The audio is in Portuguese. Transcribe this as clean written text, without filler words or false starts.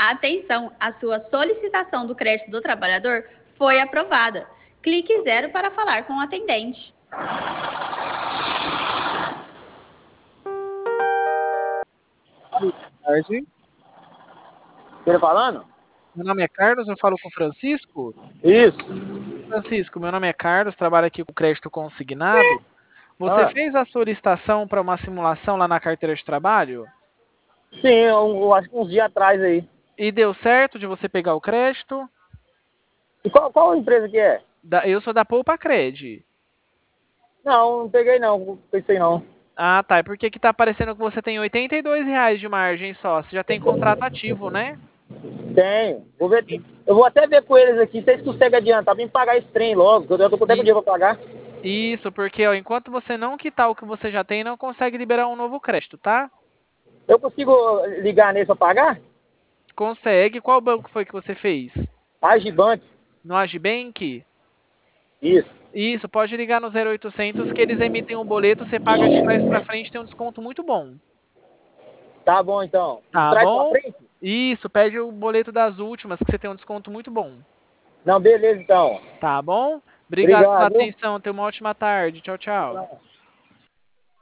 Atenção, a sua solicitação do crédito do trabalhador foi aprovada. Clique 0 para falar com o atendente. Boa tarde. Ele falando? Meu nome é Carlos, eu falo com o Francisco. Isso. Francisco, meu nome é Carlos, trabalho aqui com crédito consignado. Você fez a solicitação para uma simulação lá na carteira de trabalho? Sim, eu acho que uns dias atrás aí. E deu certo de você pegar o crédito? E qual empresa que é? Eu sou da Poupa Cred. Não peguei não, pensei não. Ah, tá. É porque aqui tá aparecendo que você tem R$ 82 de margem só. Você já tem contrato ativo, né? Tenho. Vou ver. Eu vou até ver com eles aqui, se eles conseguem adiantar, pra me pagar esse trem logo, que eu tô com tempo de dinheiro pra pagar. Isso, porque ó, enquanto você não quitar o que você já tem, não consegue liberar um novo crédito, tá? Eu consigo ligar nele pra pagar? Consegue. Qual banco foi que você fez? Agibank. No Agibank? Isso. Isso, pode ligar no 0800 que eles emitem um boleto, você paga de trás pra frente, tem um desconto muito bom. Tá bom então. De Tá trás pra bom? frente? Isso, pede o boleto das últimas, que você tem um desconto muito bom. Não, beleza então. Tá bom? Obrigado pela Obrigado, viu? atenção, tenha uma ótima tarde. Tchau, tchau.